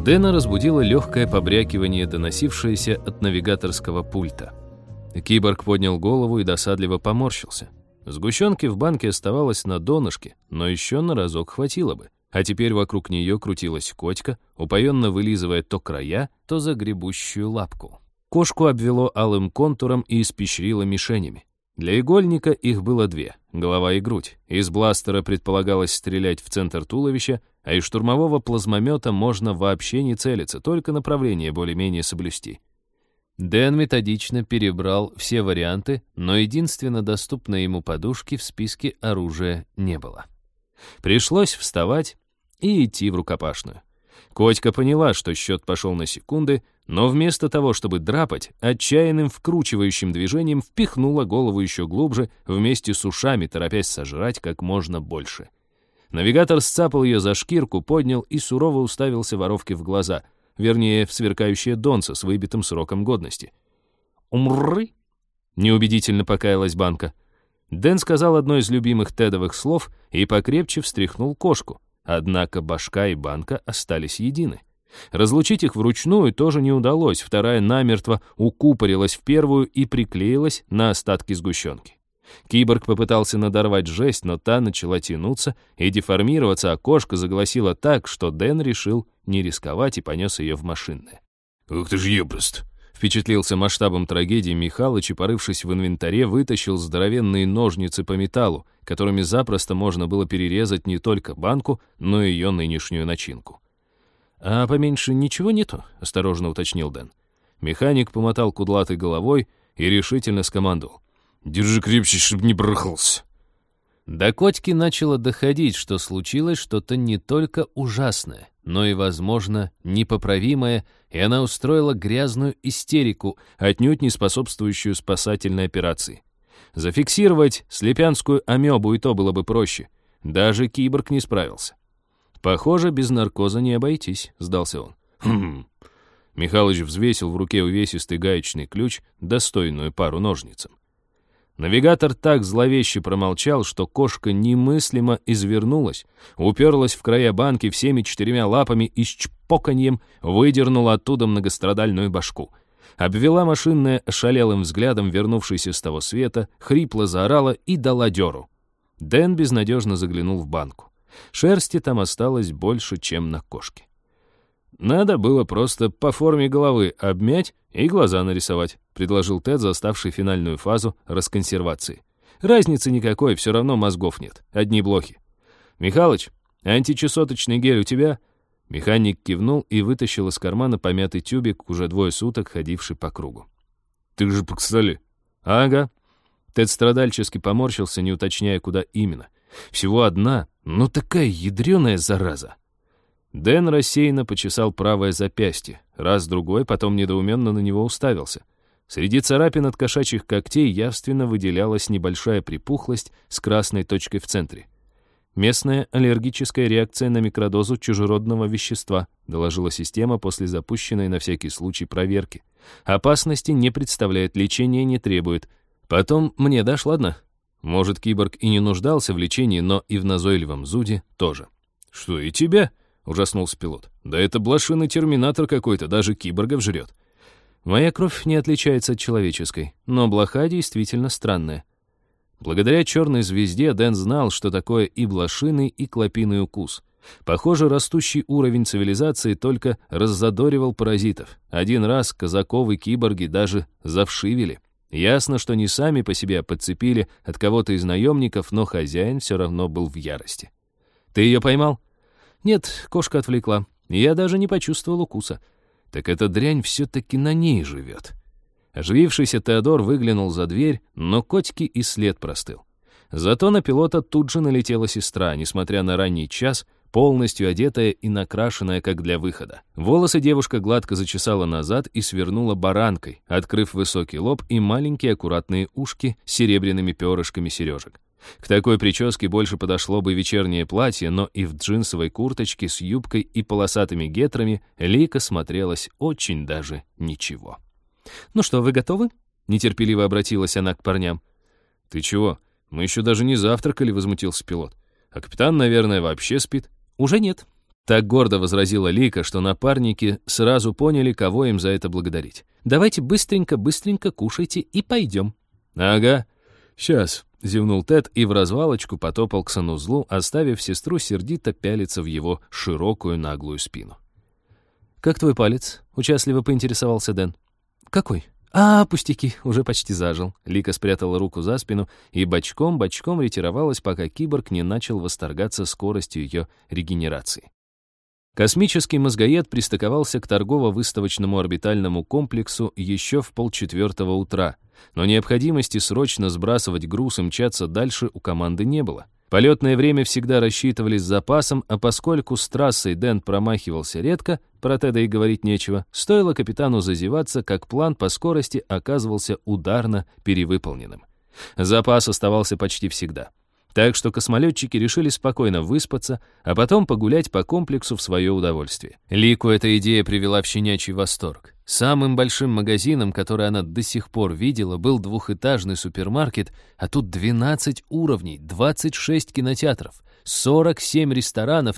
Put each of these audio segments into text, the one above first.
Дэна разбудило легкое побрякивание, доносившееся от навигаторского пульта. Киборг поднял голову и досадливо поморщился. Сгущенки в банке оставалось на донышке, но еще на разок хватило бы. А теперь вокруг нее крутилась котика, упоенно вылизывая то края, то загребущую лапку. Кошку обвело алым контуром и испещрило мишенями. Для игольника их было две — голова и грудь. Из бластера предполагалось стрелять в центр туловища, а из штурмового плазмомета можно вообще не целиться, только направление более-менее соблюсти. Дэн методично перебрал все варианты, но единственно доступной ему подушки в списке оружия не было. Пришлось вставать и идти в рукопашную. Котька поняла, что счет пошел на секунды, но вместо того, чтобы драпать, отчаянным вкручивающим движением впихнула голову еще глубже, вместе с ушами, торопясь сожрать как можно больше. Навигатор сцапал ее за шкирку, поднял и сурово уставился воровке в глаза, вернее, в сверкающее донце с выбитым сроком годности. «Умры!» — неубедительно покаялась банка. Дэн сказал одно из любимых Тедовых слов и покрепче встряхнул кошку. Однако башка и банка остались едины. Разлучить их вручную тоже не удалось, вторая намертво укупорилась в первую и приклеилась на остатки сгущенки. Киборг попытался надорвать жесть, но та начала тянуться и деформироваться, а кошка загласила так, что Дэн решил не рисковать и понес ее в машинное. «Ух ты ж еброст!» Впечатлился масштабом трагедии Михалыч и, порывшись в инвентаре, вытащил здоровенные ножницы по металлу, которыми запросто можно было перерезать не только банку, но и ее нынешнюю начинку. «А поменьше ничего нету?» — осторожно уточнил Дэн. Механик помотал кудлатой головой и решительно скомандовал: «Держи крепче, чтоб не брыхался». До Котьки начало доходить, что случилось что-то не только ужасное, но и, возможно, непоправимое, и она устроила грязную истерику, отнюдь не способствующую спасательной операции. Зафиксировать слепянскую амебу и то было бы проще. Даже киборг не справился. «Похоже, без наркоза не обойтись», — сдался он. «Хм». Михалыч взвесил в руке увесистый гаечный ключ, достойную пару ножницам. Навигатор так зловеще промолчал, что кошка немыслимо извернулась, уперлась в края банки всеми 4 лапами и с чпоканьем выдернула оттуда многострадальную башку. Обвела машинное ошалелым взглядом, вернувшийся с того света, хрипло заорала и дала дёру. Дэн безнадежно заглянул в банку. Шерсти там осталось больше, чем на кошке. «Надо было просто по форме головы обмять и глаза нарисовать», предложил Тед, заставший финальную фазу расконсервации. «Разницы никакой, все равно мозгов нет, одни блохи. Михалыч, античесоточный гель у тебя?» Механик кивнул и вытащил из кармана помятый тюбик, уже 2 суток ходивший по кругу. «Ты же по кстали». «Ага». Тед страдальчески поморщился, не уточняя, куда именно. «Всего одна, но такая ядреная зараза». Дэн рассеянно почесал правое запястье, раз-другой, потом недоуменно на него уставился. Среди царапин от кошачьих когтей явственно выделялась небольшая припухлость с красной точкой в центре. «Местная аллергическая реакция на микродозу чужеродного вещества», доложила система после запущенной на всякий случай проверки. «Опасности не представляет, лечения не требует. Потом мне дашь, ладно?» Может, киборг и не нуждался в лечении, но и в назойливом зуде тоже. «Что, и тебя?» — ужаснулся пилот. «Да это блошиный терминатор какой-то, даже киборгов жрет». «Моя кровь не отличается от человеческой, но блоха действительно странная». Благодаря черной звезде Дэн знал, что такое и блошиный, и клопиный укус. Похоже, растущий уровень цивилизации только раззадоривал паразитов. Один раз казаковы киборги даже завшивели. Ясно, что не сами по себе подцепили от кого-то из наемников, но хозяин все равно был в ярости. «Ты ее поймал?» «Нет, кошка отвлекла. Я даже не почувствовал укуса». «Так эта дрянь все-таки на ней живет». Оживившийся Теодор выглянул за дверь, но котики и след простыл. Зато на пилота тут же налетела сестра, несмотря на ранний час, полностью одетая и накрашенная, как для выхода. Волосы девушка гладко зачесала назад и свернула баранкой, открыв высокий лоб и маленькие аккуратные ушки с серебряными перышками сережек. К такой прическе больше подошло бы вечернее платье, но и в джинсовой курточке с юбкой и полосатыми гетрами Лика смотрелась очень даже ничего. «Ну что, вы готовы?» — нетерпеливо обратилась она к парням. «Ты чего? Мы еще даже не завтракали», — возмутился пилот. «А капитан, наверное, вообще спит?» «Уже нет. Так гордо возразила Лика, что напарники сразу поняли, кого им за это благодарить. «Давайте быстренько кушайте и пойдем». «Ага, сейчас», — зевнул Тед и в развалочку потопал к санузлу, оставив сестру сердито пялиться в его широкую наглую спину. «Как твой палец?» — участливо поинтересовался Дэн. «Какой?» Пустяки, уже почти зажил». Лика спрятала руку за спину и бочком ретировалась, пока киборг не начал восторгаться скоростью ее регенерации. Космический мозгоед пристыковался к торгово-выставочному орбитальному комплексу еще в 3:30 утра, но необходимости срочно сбрасывать груз и мчаться дальше у команды не было. Полетное время всегда рассчитывали с запасом, а поскольку с трассой Дэн промахивался редко, про Теда и говорить нечего, стоило капитану зазеваться, как план по скорости оказывался ударно перевыполненным. Запас оставался почти всегда. Так что космолетчики решили спокойно выспаться, а потом погулять по комплексу в свое удовольствие. Лику эта идея привела в щенячий восторг. Самым большим магазином, который она до сих пор видела, был двухэтажный супермаркет, а тут 12 уровней, 26 кинотеатров, 47 ресторанов,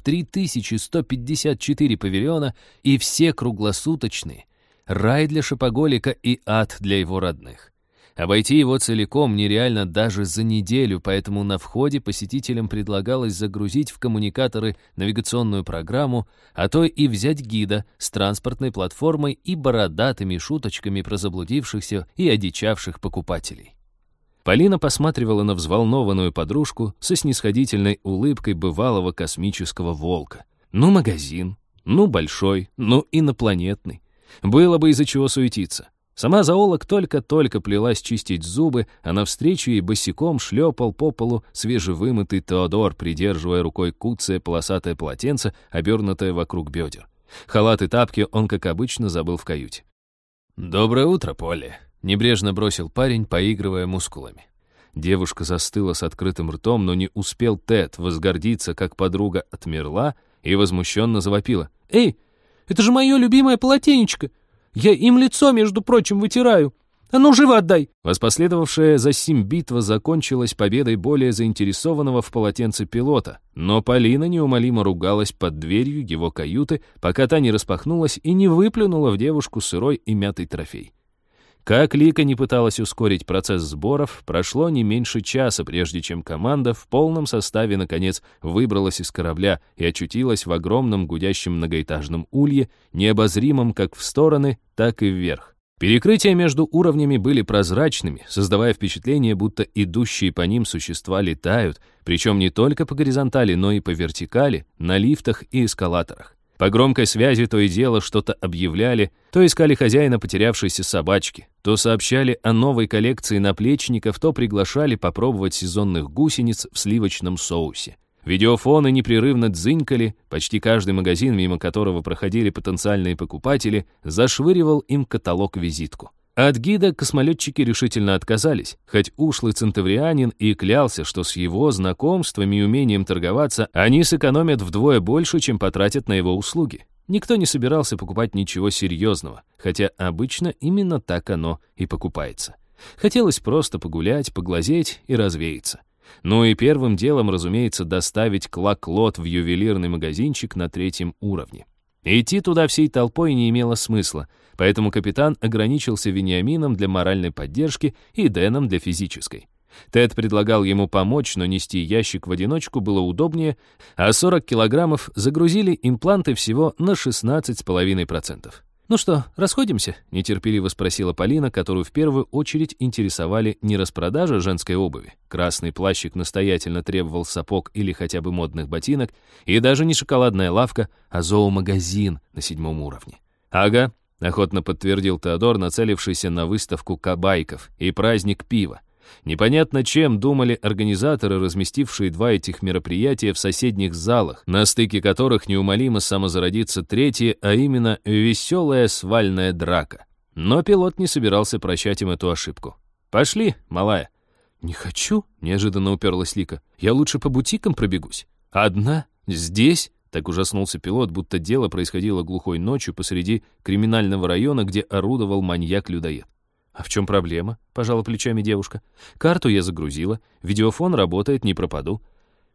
3154 павильона и все круглосуточные. Рай для шопоголика и ад для его родных. Обойти его целиком нереально даже за неделю, поэтому на входе посетителям предлагалось загрузить в коммуникаторы навигационную программу, а то и взять гида с транспортной платформой и бородатыми шуточками про заблудившихся и одичавших покупателей. Полина посматривала на взволнованную подружку со снисходительной улыбкой бывалого космического волка. Ну, магазин, ну, большой, ну, инопланетный. Было бы из-за чего суетиться. Сама зоолог только-только плелась чистить зубы, а навстречу ей босиком шлепал по полу свежевымытый Теодор, придерживая рукой куцое полосатое полотенце, обернутое вокруг бедер. Халат и тапки он, как обычно, забыл в каюте. «Доброе утро, Полли», — небрежно бросил парень, поигрывая мускулами. Девушка застыла с открытым ртом, но не успел Тед возгордиться, как подруга отмерла и возмущенно завопила. «Эй, это же мое любимое полотенечко! Я им лицо, между прочим, вытираю. А ну, живо отдай!» Воспоследовавшая за сим битва закончилась победой более заинтересованного в полотенце пилота, но Полина неумолимо ругалась под дверью его каюты, пока та не распахнулась и не выплюнула в девушку сырой и мятый трофей. Как Лика не пыталась ускорить процесс сборов, прошло не меньше часа, прежде чем команда в полном составе наконец выбралась из корабля и очутилась в огромном гудящем многоэтажном улье, необозримом как в стороны, так и вверх. Перекрытия между уровнями были прозрачными, создавая впечатление, будто идущие по ним существа летают, причем не только по горизонтали, но и по вертикали, на лифтах и эскалаторах. По громкой связи то и дело что-то объявляли, то искали хозяина потерявшейся собачки, то сообщали о новой коллекции наплечников, то приглашали попробовать сезонных гусениц в сливочном соусе. Видеофоны непрерывно дзынькали, почти каждый магазин, мимо которого проходили потенциальные покупатели, зашвыривал им каталог-визитку. От гида космолетчики решительно отказались, хоть ушлый центаврианин и клялся, что с его знакомствами и умением торговаться они сэкономят вдвое больше, чем потратят на его услуги. Никто не собирался покупать ничего серьезного, хотя обычно именно так оно и покупается. Хотелось просто погулять, поглазеть и развеяться. Ну и первым делом, разумеется, доставить клак-лот в ювелирный магазинчик на 3-м уровне. Идти туда всей толпой не имело смысла, поэтому капитан ограничился Вениамином для моральной поддержки и Дэном для физической. Тед предлагал ему помочь, но нести ящик в одиночку было удобнее, а 40 килограммов загрузили импланты всего на 16,5%. «Ну что, расходимся?» — нетерпеливо спросила Полина, которую в первую очередь интересовали не распродажа женской обуви. Красный плащик настоятельно требовал сапог или хотя бы модных ботинок, и даже не шоколадная лавка, а зоомагазин на 7-м уровне. «Ага», — охотно подтвердил Теодор, нацелившийся на выставку кабайков и праздник пива. Непонятно, чем думали организаторы, разместившие 2 этих мероприятия в соседних залах, на стыке которых неумолимо самозародится третье, а именно веселая свальная драка. Но пилот не собирался прощать им эту ошибку. «Пошли, малая». «Не хочу», — неожиданно уперлась Лика. «Я лучше по бутикам пробегусь». «Одна? Здесь?» Так ужаснулся пилот, будто дело происходило глухой ночью посреди криминального района, где орудовал маньяк-людоед. «А в чем проблема?» — пожала плечами девушка. «Карту я загрузила, видеофон работает, не пропаду».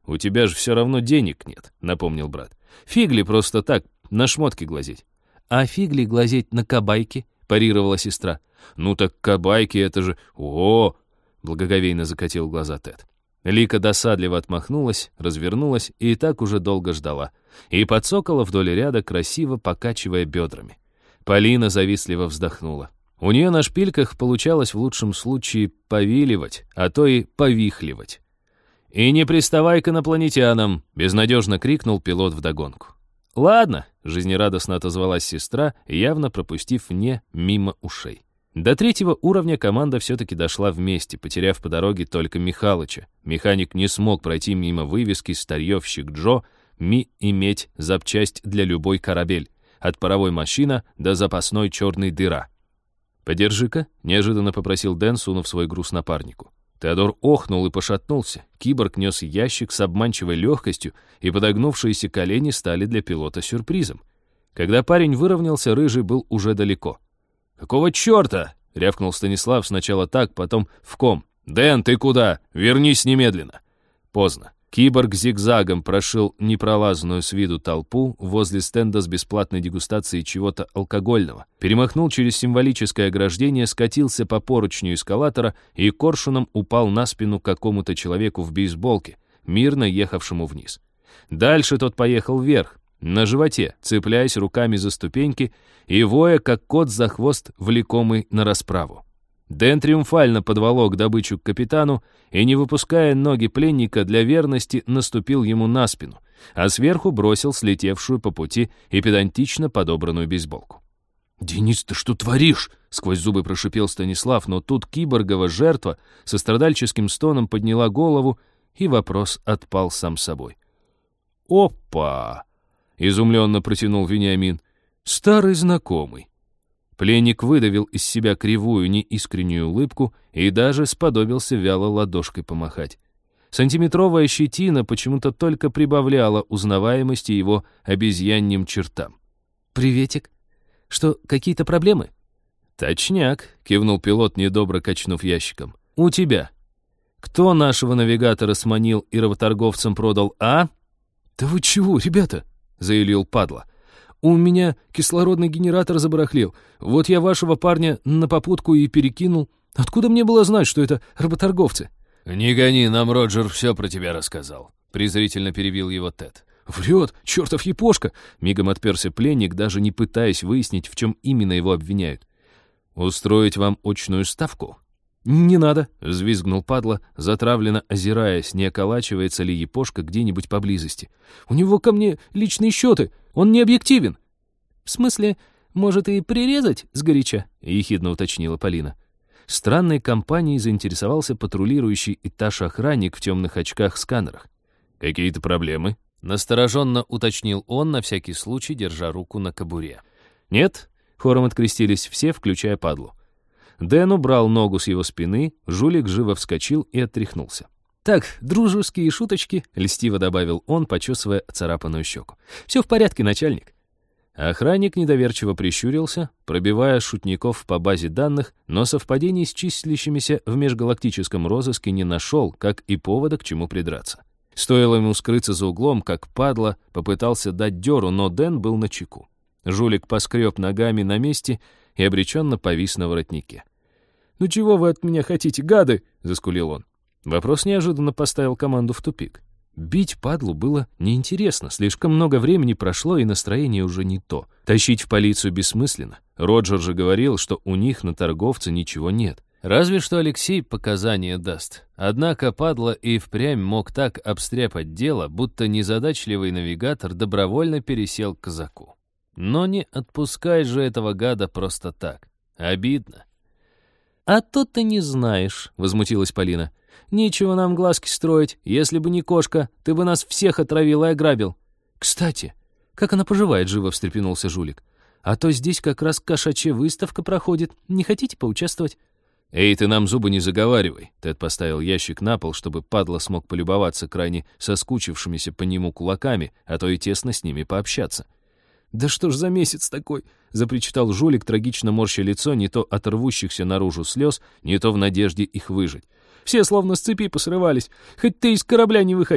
У тебя же все равно денег нет», — напомнил брат. «Фигли просто так, на шмотки глазеть». «А фигли глазеть на кабайки?» — парировала сестра. «Ну так кабайки, это же... О!» — благоговейно закатил глаза Тед. Лика досадливо отмахнулась, развернулась и так уже долго ждала. И подсокола вдоль ряда, красиво покачивая бедрами. Полина завистливо вздохнула. У нее на шпильках получалось в лучшем случае повиливать, а то и повихливать. «И не приставай к инопланетянам!» — безнадежно крикнул пилот вдогонку. «Ладно», — жизнерадостно отозвалась сестра, явно пропустив «не» мимо ушей. До 3-го уровня команда все-таки дошла вместе, потеряв по дороге только Михалыча. Механик не смог пройти мимо вывески «Старьевщик Джо», «Ми иметь запчасть для любой корабель», от паровой машина до запасной черной дыра. «Подержи-ка», — неожиданно попросил Дэн, сунув свой груз напарнику. Теодор охнул и пошатнулся. Киборг нес ящик с обманчивой легкостью, и подогнувшиеся колени стали для пилота сюрпризом. Когда парень выровнялся, Рыжий был уже далеко. «Какого черта?» — рявкнул Станислав сначала так, потом в ком. «Дэн, ты куда? Вернись немедленно!» Поздно. Киборг зигзагом прошил непролазную с виду толпу возле стенда с бесплатной дегустацией чего-то алкогольного, перемахнул через символическое ограждение, скатился по поручню эскалатора и коршуном упал на спину какому-то человеку в бейсболке, мирно ехавшему вниз. Дальше тот поехал вверх, на животе, цепляясь руками за ступеньки и воя, как кот за хвост, влекомый на расправу. Дэн триумфально подволок добычу к капитану и, не выпуская ноги пленника, для верности наступил ему на спину, а сверху бросил слетевшую по пути и педантично подобранную бейсболку. «Денис, ты что творишь?» — сквозь зубы прошипел Станислав, но тут киборгова жертва со страдальческим стоном подняла голову, и вопрос отпал сам собой. «Опа!» — изумленно протянул Вениамин. «Старый знакомый». Пленник выдавил из себя кривую, неискреннюю улыбку и даже сподобился вяло ладошкой помахать. Сантиметровая щетина почему-то только прибавляла узнаваемости его обезьяньим чертам. «Приветик. Что, какие-то проблемы?» «Точняк», — кивнул пилот, недобро качнув ящиком. «У тебя. Кто нашего навигатора сманил и работорговцам продал, а?» «Да вы чего, ребята?» — заявил падла. «У меня кислородный генератор забарахлил. Вот я вашего парня на попутку и перекинул. Откуда мне было знать, что это работорговцы?» «Не гони, нам Роджер все про тебя рассказал», — презрительно перебил его Тед. «Врет, чертов япошка!» — мигом отперся пленник, даже не пытаясь выяснить, в чем именно его обвиняют. «Устроить вам очную ставку?» «Не надо», — взвизгнул падла, затравленно озираясь, не околачивается ли япошка где-нибудь поблизости. «У него ко мне личные счеты, он не объективен». «В смысле, может и прирезать сгоряча?» — ехидно уточнила Полина. Странной компанией заинтересовался патрулирующий этаж охранник в темных очках-сканерах. «Какие-то проблемы?» — настороженно уточнил он, на всякий случай держа руку на кобуре. «Нет?» — хором открестились все, включая падлу. Дэн убрал ногу с его спины, жулик живо вскочил и оттряхнулся. «Так, дружеские шуточки», — льстиво добавил он, почесывая царапанную щеку. «Все в порядке, начальник». Охранник недоверчиво прищурился, пробивая шутников по базе данных, но совпадений с числящимися в межгалактическом розыске не нашел, как и повода к чему придраться. Стоило ему скрыться за углом, как падла попытался дать дёру, но Дэн был начеку. Жулик поскреб ногами на месте и обреченно повис на воротнике. «Ну чего вы от меня хотите, гады?» — заскулил он. Вопрос неожиданно поставил команду в тупик. Бить падлу было неинтересно, слишком много времени прошло, и настроение уже не то. Тащить в полицию бессмысленно. Роджер же говорил, что у них на торговце ничего нет. Разве что Алексей показания даст. Однако падла и впрямь мог так обстряпать дело, будто незадачливый навигатор добровольно пересел к казаку. Но не отпускай же этого гада просто так. Обидно. «А то ты не знаешь», — возмутилась Полина. «Нечего нам глазки строить. Если бы не кошка, ты бы нас всех отравил и ограбил». «Кстати, как она поживает?» — живо встрепенулся жулик. «А то здесь как раз кошачья выставка проходит. Не хотите поучаствовать?» «Эй, ты нам зубы не заговаривай!» Тед поставил ящик на пол, чтобы падла смог полюбоваться крайне соскучившимися по нему кулаками, а то и тесно с ними пообщаться. «Да что ж за месяц такой?» — запричитал жулик, трагично морща лицо не то от рвущихся наружу слез, не то в надежде их выжить. «Все словно с цепи посрывались. Хоть ты из корабля не выходи.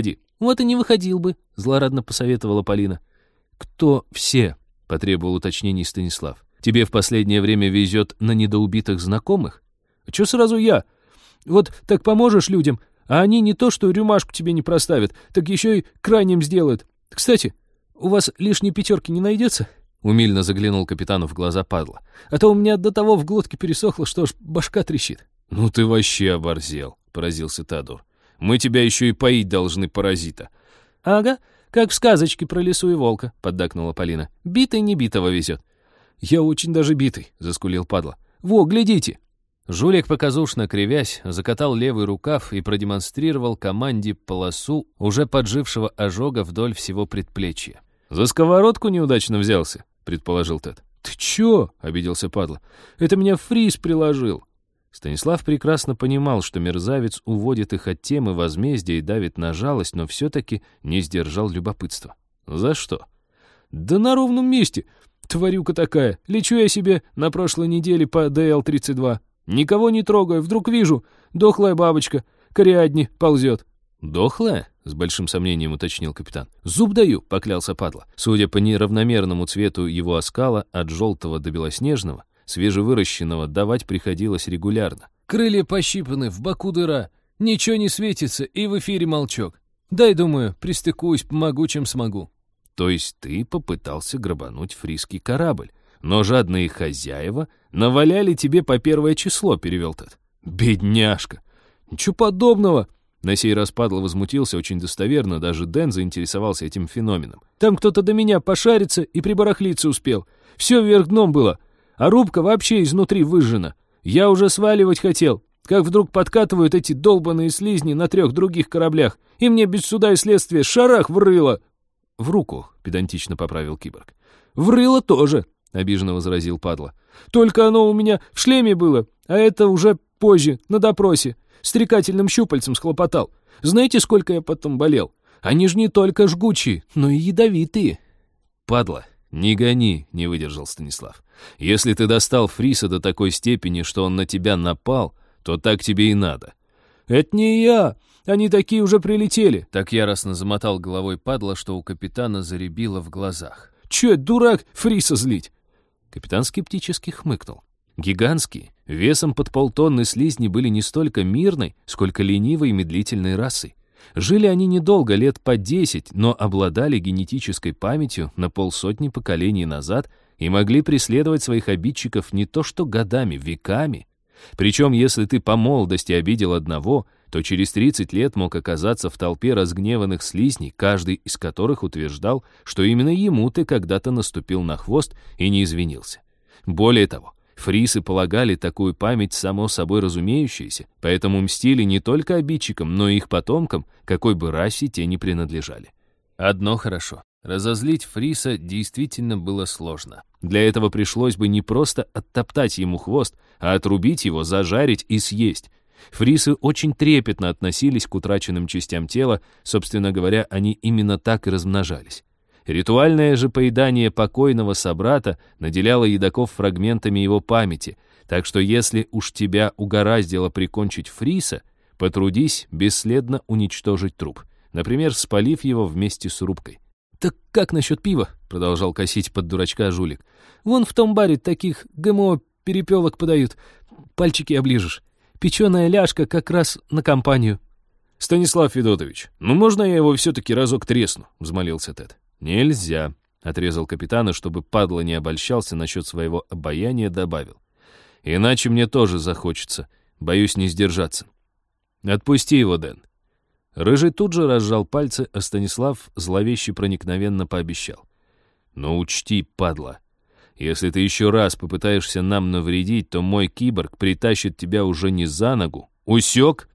Вот и не выходил бы», — злорадно посоветовала Полина. «Кто все?» — потребовал уточнений Станислав. «Тебе в последнее время везет на недоубитых знакомых?» «Чё сразу я? Вот так поможешь людям, а они не то что рюмашку тебе не проставят, так еще и крайним сделают. Кстати, у вас лишней 5 не найдется?» Умильно заглянул капитану в глаза падла. «А то у меня до того в глотке пересохло, что аж башка трещит». «Ну ты вообще оборзел», — поразился Теодор. «Мы тебя еще и поить должны, паразита». «Ага, как в сказочке про лису и волка», — поддакнула Полина. «Битый не битого везет». «Я очень даже битый», — заскулил падла. «Во, глядите!» Жулик, показушно кривясь, закатал левый рукав и продемонстрировал команде полосу уже поджившего ожога вдоль всего предплечья. «За сковородку неудачно взялся», — предположил Тед. «Ты чё?» — обиделся падла. «Это меня Фрис приложил». Станислав прекрасно понимал, что мерзавец уводит их от темы возмездия и давит на жалость, но все-таки не сдержал любопытства. «За что?» «Да на ровном месте. Тварюка такая. Лечу я себе на прошлой неделе по ДЛ-32. Никого не трогаю, вдруг вижу. Дохлая бабочка, к Ариадне ползет». «Дохлая?» — с большим сомнением уточнил капитан. «Зуб даю», — поклялся падла. Судя по неравномерному цвету его оскала, от желтого до белоснежного, свежевыращенного давать приходилось регулярно. «Крылья пощипаны, в боку дыра. Ничего не светится, и в эфире молчок. Дай, думаю, пристыкуюсь, помогу, чем смогу». «То есть ты попытался грабануть фрисский корабль, но жадные хозяева наваляли тебе по 1 число», — перевел Тед. «Бедняжка! Ничего подобного!» На сей раз падла возмутился очень достоверно, даже Дэн заинтересовался этим феноменом. «Там кто-то до меня пошариться и прибарахлиться успел. Все вверх дном было, а рубка вообще изнутри выжжена. Я уже сваливать хотел, как вдруг подкатывают эти долбаные слизни на 3 других кораблях, и мне без суда и следствия шарах в рыло». «В руку», — педантично поправил киборг. «В рыло тоже», — обиженно возразил падла. «Только оно у меня в шлеме было, а это уже позже, на допросе. Стрекательным щупальцем схлопотал. Знаете, сколько я потом болел? Они же не только жгучие, но и ядовитые». «Падла, не гони», — не выдержал Станислав. «Если ты достал Фриса до такой степени, что он на тебя напал, то так тебе и надо». «Это не я! Они такие уже прилетели!» Так яростно замотал головой падла, что у капитана заребило в глазах. «Чё, дурак, Фриса злить?» Капитан скептически хмыкнул. Гигантские, весом под 1,5 тонны слизни были не столько мирной, сколько ленивой и медлительной расой. Жили они недолго, лет по 10, но обладали генетической памятью на 50 поколений назад и могли преследовать своих обидчиков не то что годами, веками. Причем, если ты по молодости обидел одного, то через 30 лет мог оказаться в толпе разгневанных слизней, каждый из которых утверждал, что именно ему ты когда-то наступил на хвост и не извинился. Более того, фрисы полагали такую память само собой разумеющейся, поэтому мстили не только обидчикам, но и их потомкам, какой бы расе те ни принадлежали. Одно хорошо. Разозлить фриса действительно было сложно. Для этого пришлось бы не просто оттоптать ему хвост, а отрубить его, зажарить и съесть. Фрисы очень трепетно относились к утраченным частям тела, собственно говоря, они именно так и размножались. Ритуальное же поедание покойного собрата наделяло едоков фрагментами его памяти, так что если уж тебя угораздило прикончить фриса, потрудись бесследно уничтожить труп, например, спалив его вместе с рубкой. «Так как насчет пива?» — продолжал косить под дурачка жулик. «Вон в том баре таких ГМО-перепелок подают. Пальчики оближешь. Печеная ляжка как раз на компанию». «Станислав Федотович, ну можно я его все-таки разок тресну?» — взмолился Тед. «Нельзя», — отрезал капитана, чтобы падла не обольщался насчет своего обаяния, добавил. «Иначе мне тоже захочется. Боюсь не сдержаться». «Отпусти его, Дэн». Рыжий тут же разжал пальцы, а Станислав зловеще проникновенно пообещал. «Но учти, падла, если ты еще раз попытаешься нам навредить, то мой киборг притащит тебя уже не за ногу. Усек?»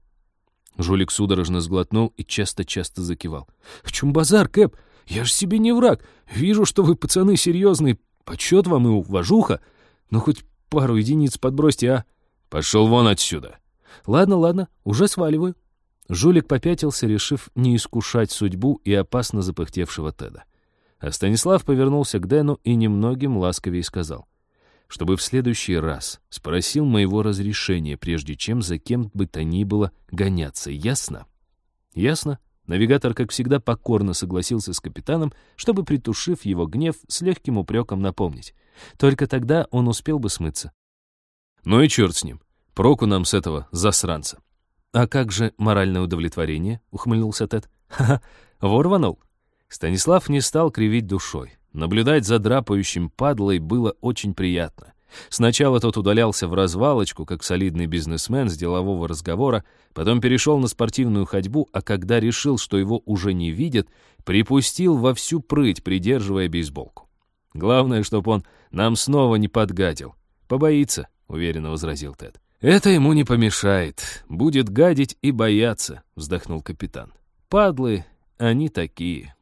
Жулик судорожно сглотнул и часто-часто закивал. «В чем базар, Кэп? Я же себе не враг. Вижу, что вы, пацаны, серьезные. Почет вам и уважуха. Но хоть пару единиц подбросьте, а?» «Пошел вон отсюда». «Ладно, уже сваливаю». Жулик попятился, решив не искушать судьбу и опасно запыхтевшего Теда. А Станислав повернулся к Дэну и немногим ласковее сказал, чтобы в следующий раз спросил моего разрешения, прежде чем за кем бы то ни было гоняться. Ясно? «Ясно», — Навигатор, как всегда, покорно согласился с капитаном, чтобы, притушив его гнев, с легким упреком напомнить. Только тогда он успел бы смыться. Ну и черт с ним. Проку нам с этого засранца. «А как же моральное удовлетворение?» — ухмыльнулся Тед. «Ха-ха, вор рванул». Станислав не стал кривить душой. Наблюдать за драпающим падлой было очень приятно. Сначала тот удалялся в развалочку, как солидный бизнесмен с делового разговора, потом перешел на спортивную ходьбу, а когда решил, что его уже не видят, припустил во всю прыть, придерживая бейсболку. «Главное, чтоб он нам снова не подгадил. Побоится», — уверенно возразил Тед. «Это ему не помешает. Будет гадить и бояться», — вздохнул капитан. «Падлы, они такие».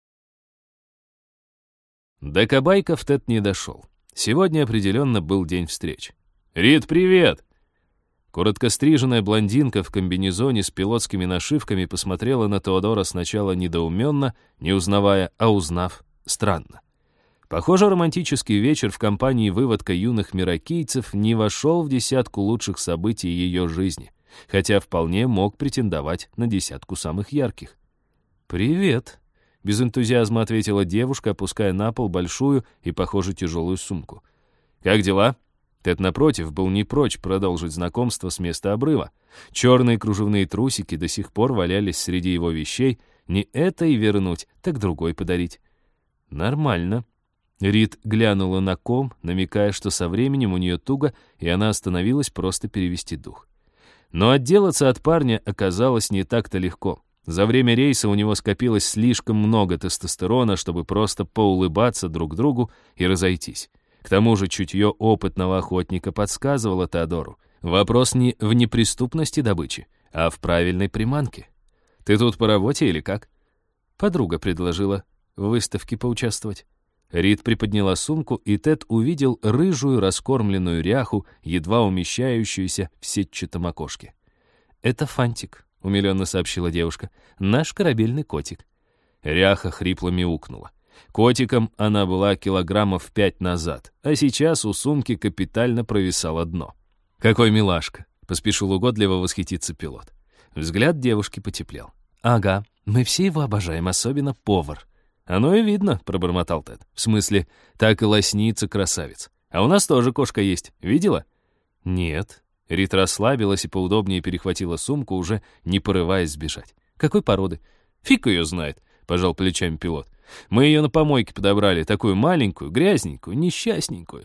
До Кабайков Тед не дошел. Сегодня определенно был день встреч. «Рит, привет!» Короткостриженная блондинка в комбинезоне с пилотскими нашивками посмотрела на Теодора сначала недоуменно, не узнавая, а узнав, странно. Похоже, романтический вечер в компании выводка юных мирокийцев не вошел в десятку лучших событий ее жизни, хотя вполне мог претендовать на десятку самых ярких. «Привет», — без энтузиазма ответила девушка, опуская на пол большую и, похоже, тяжелую сумку. «Как дела?» Тед, напротив, был не прочь продолжить знакомство с места обрыва. Черные кружевные трусики до сих пор валялись среди его вещей. Не это и вернуть, так другой подарить. «Нормально». Рит глянула на ком, намекая, что со временем у нее туго, и она остановилась просто перевести дух. Но отделаться от парня оказалось не так-то легко. За время рейса у него скопилось слишком много тестостерона, чтобы просто поулыбаться друг другу и разойтись. К тому же чутье опытного охотника подсказывало Теодору. Вопрос не в неприступности добычи, а в правильной приманке. «Ты тут по работе или как?» Подруга предложила в выставке поучаствовать. Рит приподняла сумку, и Тед увидел рыжую раскормленную ряху, едва умещающуюся в сетчатом окошке. «Это Фантик», — умиленно сообщила девушка. «Наш корабельный котик». Ряха хрипло мяукнула. Котиком она была килограммов 5 назад, а сейчас у сумки капитально провисало дно. «Какой милашка!» — поспешил угодливо восхититься пилот. Взгляд девушки потеплел. «Ага, мы все его обожаем, особенно повар». «Оно и видно», — пробормотал Тед. «В смысле, так и лоснится красавец. А у нас тоже кошка есть. Видела?» «Нет». Рит расслабилась и поудобнее перехватила сумку, уже не порываясь сбежать. «Какой породы?» «Фиг ее знает», — пожал плечами пилот. «Мы ее на помойке подобрали, такую маленькую, грязненькую, несчастненькую».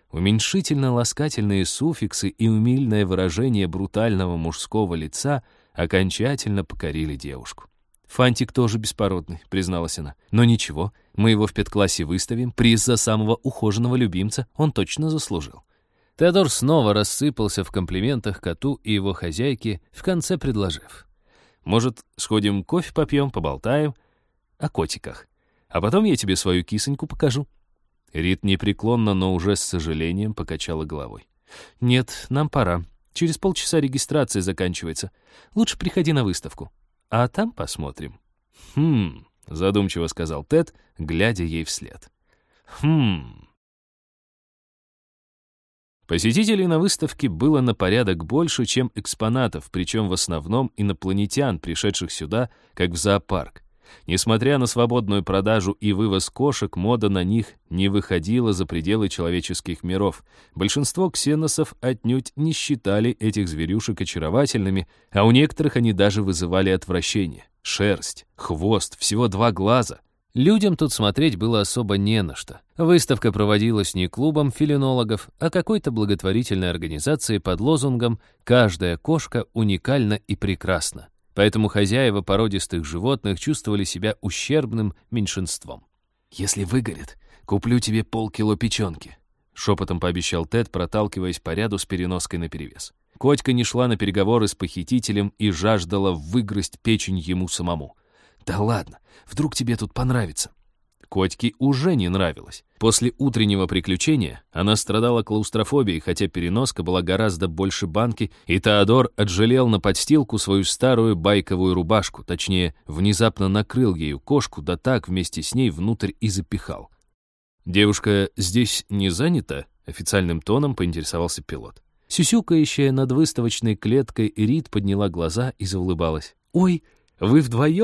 Уменьшительно-ласкательные суффиксы и умильное выражение брутального мужского лица окончательно покорили девушку. «Фантик тоже беспородный», — призналась она. «Но ничего, мы его в педклассе выставим. Приз за самого ухоженного любимца он точно заслужил». Теодор снова рассыпался в комплиментах коту и его хозяйке, в конце предложив: «Может, сходим кофе попьем, поболтаем о котиках, а потом я тебе свою кисоньку покажу». Рит непреклонно, но уже с сожалением покачала головой. «Нет, нам пора. Через полчаса регистрация заканчивается. Лучше приходи на выставку. А там посмотрим». Задумчиво сказал Тед, глядя ей вслед. Посетителей на выставке было на порядок больше, чем экспонатов, причем в основном инопланетян, пришедших сюда, как в зоопарк. Несмотря на свободную продажу и вывоз кошек, мода на них не выходила за пределы человеческих миров. Большинство ксеносов отнюдь не считали этих зверюшек очаровательными, а у некоторых они даже вызывали отвращение. Шерсть, хвост, всего 2 глаза. Людям тут смотреть было особо не на что. Выставка проводилась не клубом фелинологов, а какой-то благотворительной организацией под лозунгом «Каждая кошка уникальна и прекрасна». Поэтому хозяева породистых животных чувствовали себя ущербным меньшинством. «Если выгорит, куплю тебе полкило печенки», — шепотом пообещал Тед, проталкиваясь по ряду с переноской наперевес. Котька не шла на переговоры с похитителем и жаждала выгрызть печень ему самому. «Да ладно, вдруг тебе тут понравится». Котьке уже не нравилось. После утреннего приключения она страдала клаустрофобией, хотя переноска была гораздо больше банки, и Теодор отжалел на подстилку свою старую байковую рубашку, точнее, внезапно накрыл ею кошку, да так вместе с ней внутрь и запихал. «Девушка здесь не занята?» — официальным тоном поинтересовался пилот. Сюсюкающая над выставочной клеткой Рит подняла глаза и заулыбалась. «Ой, вы вдвоем?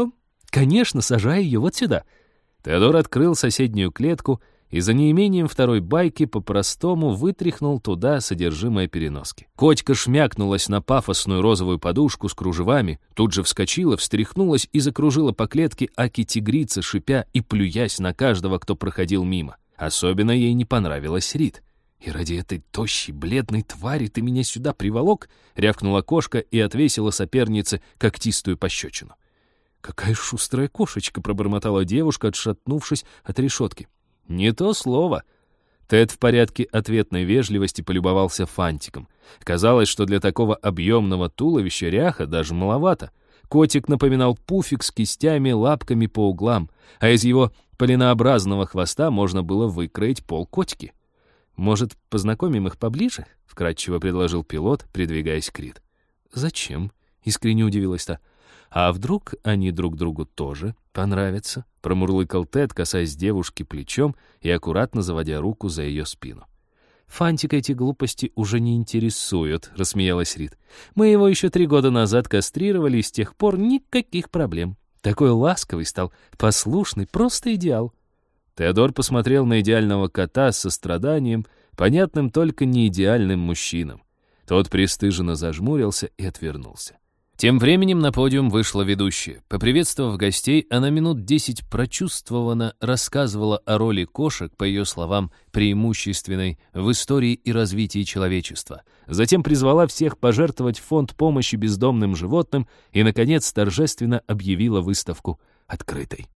Конечно, сажай ее вот сюда». Теодор открыл соседнюю клетку и за неимением второй байки по-простому вытряхнул туда содержимое переноски. Котька шмякнулась на пафосную розовую подушку с кружевами, тут же вскочила, встряхнулась и закружила по клетке аки-тигрица, шипя и плюясь на каждого, кто проходил мимо. Особенно ей не понравилась Рит. «И ради этой тощей, бледной твари ты меня сюда приволок?» — рявкнула кошка и отвесила сопернице когтистую пощечину. «Какая шустрая кошечка!» — пробормотала девушка, отшатнувшись от решетки. «Не то слово». Тед в порядке ответной вежливости полюбовался фантиком. Казалось, что для такого объемного туловища ряха даже маловато. Котик напоминал пуфик с кистями, лапками по углам, а из его полинообразного хвоста можно было выкроить полкотики. «Может, познакомим их поближе?» — вкратчиво предложил пилот, придвигаясь к Рит. «Зачем?» — искренне удивилась та. «А вдруг они друг другу тоже понравятся?» — промурлыкал Тед, касаясь девушки плечом и аккуратно заводя руку за ее спину. «Фантика эти глупости уже не интересуют», — рассмеялась Рит. «Мы его еще 3 года назад кастрировали, и с тех пор никаких проблем. Такой ласковый стал, послушный, просто идеал». Теодор посмотрел на идеального кота с состраданием, понятным только неидеальным мужчинам. Тот пристыженно зажмурился и отвернулся. Тем временем на подиум вышла ведущая. Поприветствовав гостей, она минут 10 прочувствованно рассказывала о роли кошек, по ее словам, преимущественной в истории и развитии человечества. Затем призвала всех пожертвовать в фонд помощи бездомным животным и, наконец, торжественно объявила выставку открытой.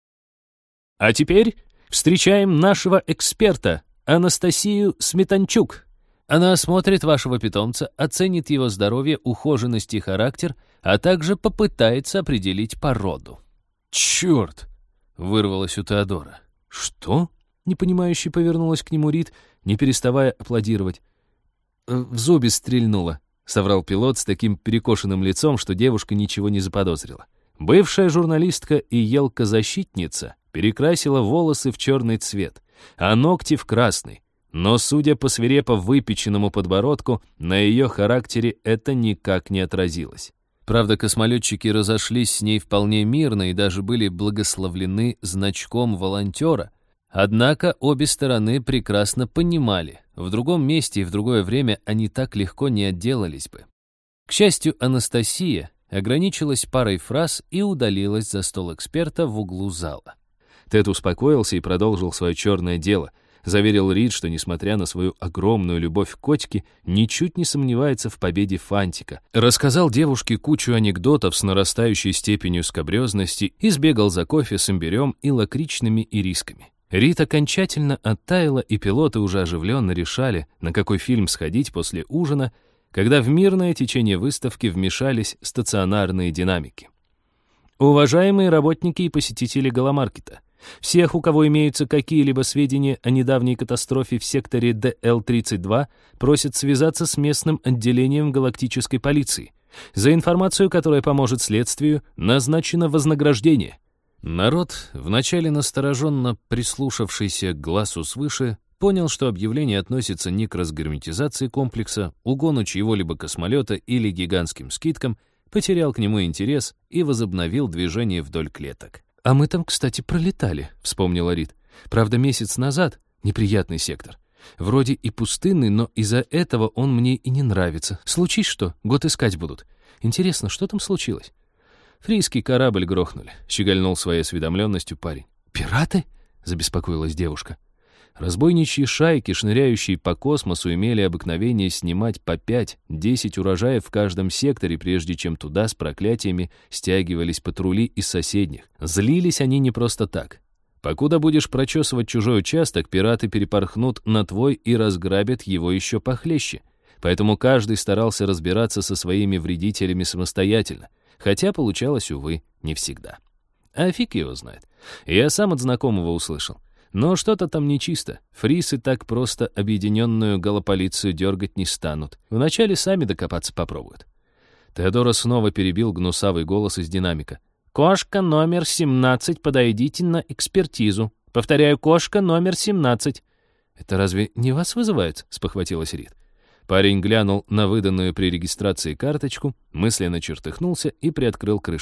«А теперь встречаем нашего эксперта, Анастасию Сметанчук. Она осмотрит вашего питомца, оценит его здоровье, ухоженность и характер, а также попытается определить породу». «Черт!» — вырвалось у Теодора. «Что?» — непонимающе повернулась к нему Рит, не переставая аплодировать. «В зубе стрельнула», — соврал пилот с таким перекошенным лицом, что девушка ничего не заподозрила. Бывшая журналистка и елка-защитница перекрасила волосы в черный цвет, а ногти в красный. Но, судя по свирепо выпеченному подбородку, на ее характере это никак не отразилось. Правда, космолетчики разошлись с ней вполне мирно и даже были благословлены значком волонтера. Однако обе стороны прекрасно понимали, в другом месте и в другое время они так легко не отделались бы. К счастью, Анастасия ограничилась парой фраз и удалилась за стол эксперта в углу зала. Тед успокоился и продолжил свое черное дело. Заверил Рит, что, несмотря на свою огромную любовь к котике, ничуть не сомневается в победе Фантика. Рассказал девушке кучу анекдотов с нарастающей степенью скабрезности и сбегал за кофе с имбирем и лакричными ирисками. Рит окончательно оттаяла, и пилоты уже оживленно решали, на какой фильм сходить после ужина, когда в мирное течение выставки вмешались стационарные динамики. «Уважаемые работники и посетители Галомаркета, всех, у кого имеются какие-либо сведения о недавней катастрофе в секторе ДЛ-32, просят связаться с местным отделением галактической полиции. За информацию, которая поможет следствию, назначено вознаграждение». Народ, вначале настороженно прислушавшийся к глазу свыше, понял, что объявление относится не к разгерметизации комплекса, угону чьего-либо космолета или гигантским скидкам, потерял к нему интерес и возобновил движение вдоль клеток. «А мы там, кстати, пролетали», — вспомнила Рит. «Правда, месяц назад. Неприятный сектор. Вроде и пустынный, но из-за этого он мне и не нравится. Случись что, год искать будут. Интересно, что там случилось?» «Фрийский корабль грохнули», — щегольнул своей осведомленностью парень. «Пираты?» — забеспокоилась девушка. Разбойничьи шайки, шныряющие по космосу, имели обыкновение снимать по 5-10 урожаев в каждом секторе, прежде чем туда с проклятиями стягивались патрули из соседних. Злились они не просто так. Покуда будешь прочесывать чужой участок, пираты перепорхнут на твой и разграбят его еще похлеще. Поэтому каждый старался разбираться со своими вредителями самостоятельно, хотя получалось, увы, не всегда. А фиг его знает. Я сам от знакомого услышал. Но что-то там нечисто. Фрисы так просто объединенную галополицию дергать не станут. Вначале сами докопаться попробуют. Теодора снова перебил гнусавый голос из динамика. «Кошка номер 17, подойдите на экспертизу. Повторяю, кошка номер 17». «Это разве не вас вызывают?» — спохватилась Рит. Парень глянул на выданную при регистрации карточку, мысленно чертыхнулся и приоткрыл крышку.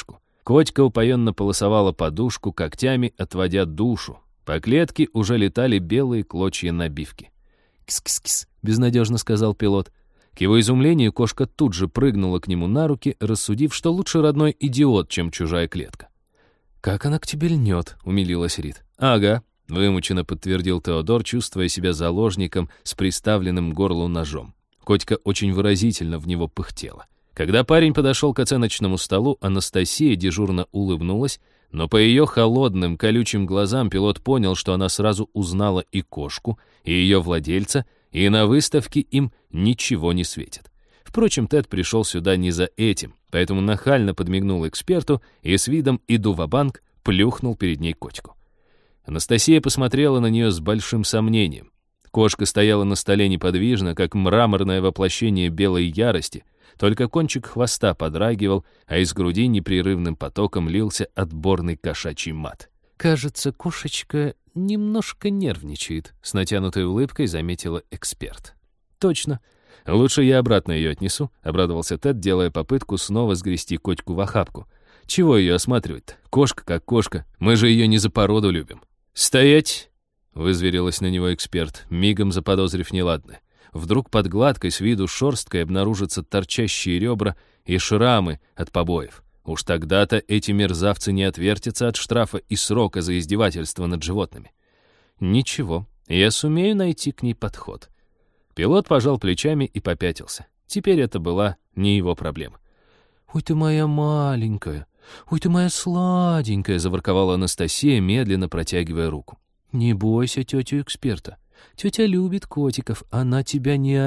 Котька упоенно полосовала подушку когтями, отводя душу. По клетке уже летали белые клочья набивки. «Кис-кис-кис», — безнадежно сказал пилот. К его изумлению кошка тут же прыгнула к нему на руки, рассудив, что лучше родной идиот, чем чужая клетка. «Как она к тебе льнет», — умилилась Рит. «Ага», — вымученно подтвердил Теодор, чувствуя себя заложником с приставленным к горлу ножом. Котька очень выразительно в него пыхтела. Когда парень подошел к оценочному столу, Анастасия дежурно улыбнулась, но по ее холодным, колючим глазам пилот понял, что она сразу узнала и кошку, и ее владельца, и на выставке им ничего не светит. Впрочем, Тед пришел сюда не за этим, поэтому нахально подмигнул эксперту и с видом «иду ва-банк» плюхнул перед ней Котьку. Анастасия посмотрела на нее с большим сомнением. Кошка стояла на столе неподвижно, как мраморное воплощение белой ярости, только кончик хвоста подрагивал, а из груди непрерывным потоком лился отборный кошачий мат. «Кажется, кошечка немножко нервничает», — с натянутой улыбкой заметила эксперт. «Точно. Лучше я обратно ее отнесу», — обрадовался Тед, делая попытку снова сгрести Котьку в охапку. «Чего ее осматривать-то? Кошка как кошка. Мы же ее не за породу любим». «Стоять!» — вызверилась на него эксперт, мигом заподозрив неладное. Вдруг под гладкой с виду шерсткой обнаружатся торчащие ребра и шрамы от побоев. Уж тогда-то эти мерзавцы не отвертятся от штрафа и срока за издевательство над животными. Ничего, я сумею найти к ней подход. Пилот пожал плечами и попятился. Теперь это была не его проблема. «Ой ты моя маленькая, ой ты моя сладенькая», — заворковала Анастасия, медленно протягивая руку. «Не бойся тетю эксперта. Тетя любит котиков, она тебя не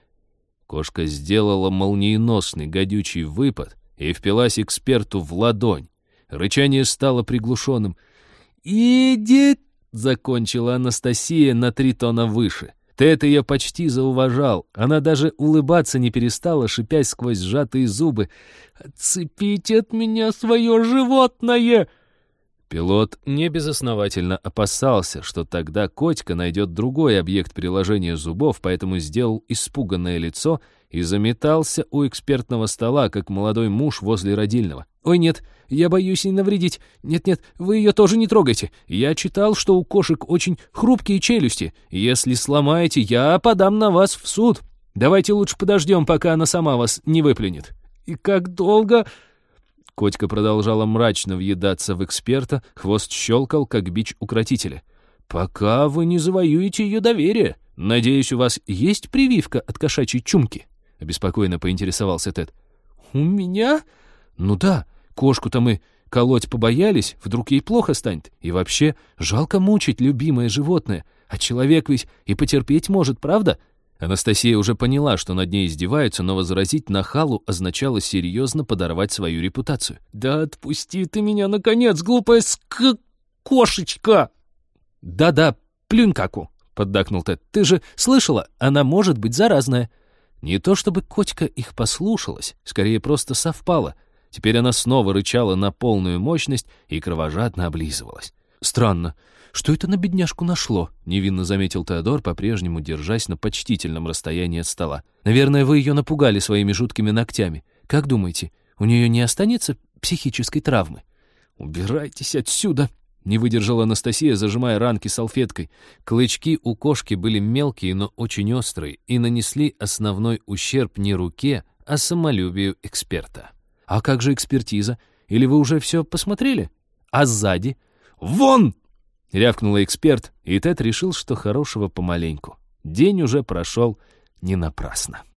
Кошка сделала молниеносный гадючий выпад и впилась эксперту в ладонь. Рычание стало приглушенным. «Иди!» — закончила Анастасия на 3 тона выше. Тед ее почти зауважал. Она даже улыбаться не перестала, шипясь сквозь сжатые зубы. «Отцепите от меня свое животное!» Пилот небезосновательно опасался, что тогда Котька найдет другой объект приложения зубов, поэтому сделал испуганное лицо и заметался у экспертного стола, как молодой муж возле родильного. «Ой, нет, я боюсь ей навредить. Нет-нет, вы ее тоже не трогайте. Я читал, что у кошек очень хрупкие челюсти. Если сломаете, я подам на вас в суд. Давайте лучше подождем, пока она сама вас не выплюнет». «И как долго...» Котька продолжала мрачно въедаться в эксперта, хвост щелкал, как бич укротителя. «Пока вы не завоюете ее доверие. Надеюсь, у вас есть прививка от кошачьей чумки?» — обеспокоенно поинтересовался Тед. «У меня?» «Ну да, кошку-то мы колоть побоялись, вдруг ей плохо станет. И вообще, жалко мучить любимое животное, а человек ведь и потерпеть может, правда?» Анастасия уже поняла, что над ней издеваются, но возразить нахалу означало серьезно подорвать свою репутацию. «Да отпусти ты меня, наконец, глупая кошечка!» «Да-да, плюнь каку!» — поддакнул Тед. «Ты же слышала, она может быть заразная!» Не то чтобы Котька их послушалась, скорее просто совпала. Теперь она снова рычала на полную мощность и кровожадно облизывалась. «Странно. Что это на бедняжку нашло?» — невинно заметил Теодор, по-прежнему держась на почтительном расстоянии от стола. «Наверное, вы ее напугали своими жуткими ногтями. Как думаете, у нее не останется психической травмы?» «Убирайтесь отсюда!» — не выдержала Анастасия, зажимая ранки салфеткой. Клычки у кошки были мелкие, но очень острые, и нанесли основной ущерб не руке, а самолюбию эксперта. «А как же экспертиза? Или вы уже все посмотрели? А сзади?» «Вон!» — рявкнул эксперт, и Тед решил, что хорошего помаленьку. День уже прошел не напрасно.